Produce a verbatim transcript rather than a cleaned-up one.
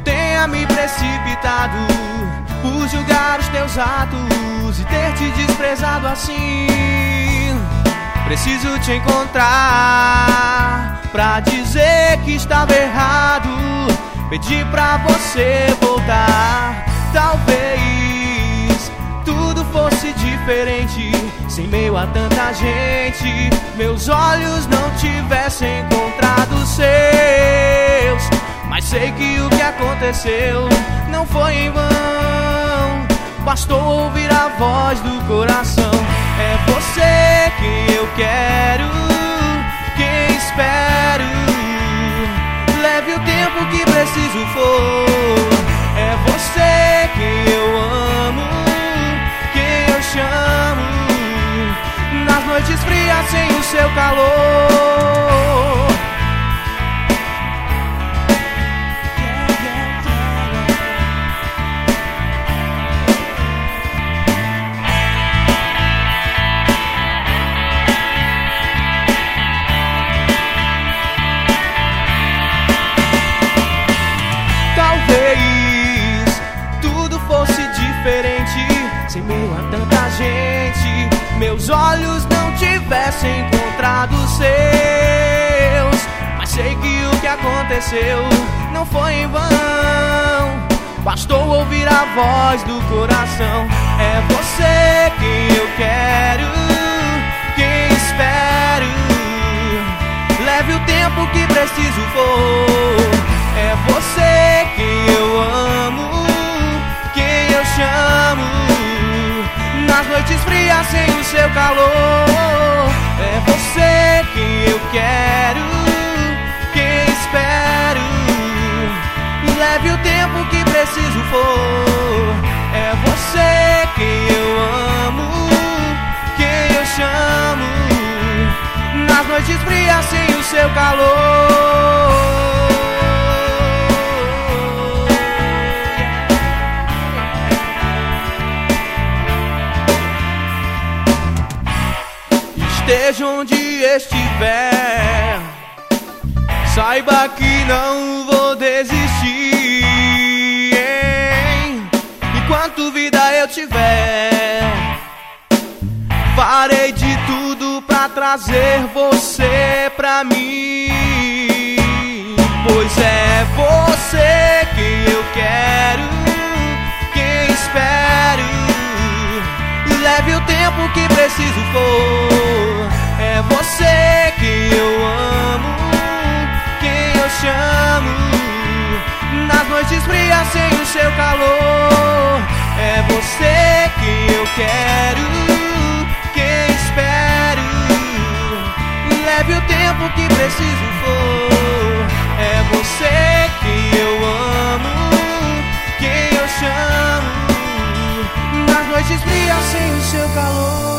tenha me precipitado por julgar os teus atos e ter te desprezado assim. Preciso te encontrar pra dizer que estava errado, pedir pra você voltar. Talvez tudo fosse diferente sem meio a tanta gente, meus olhos não tivessem encontrado os seus. Mas sei que o que aconteceu não foi em vão, bastou ouvir a voz do coração. É você quem eu quero, quem espero. Leve o tempo que preciso for. É você quem eu amo, quem eu chamo, nas noites frias sem o seu calor. Talvez tudo fosse diferente sem meio a tanta gente, meus olhos não tivessem encontrado os seus. Mas sei que o que aconteceu não foi em vão, bastou ouvir a voz do coração. É você quem eu quero, quem espero. Leve o tempo que preciso for. É você quem eu amo, quem eu chamo, nas noites frias sem o seu calor. É você quem eu quero, quem espero. Leve o tempo que preciso for. É você quem eu amo, quem eu chamo, nas noites frias sem o seu calor. Esteja onde estiver, saiba que não vou desistir, hein? Enquanto vida eu tiver, farei de tudo pra trazer você pra mim. Pois é você quem eu quero, quem espero. Leve o tempo que preciso for. É você quem eu amo, quem eu chamo, nas noites frias sem o seu calor. É você quem eu quero, quem espero. Leve o tempo que preciso for. É você quem eu amo, quem eu chamo, nas noites frias sem o seu calor.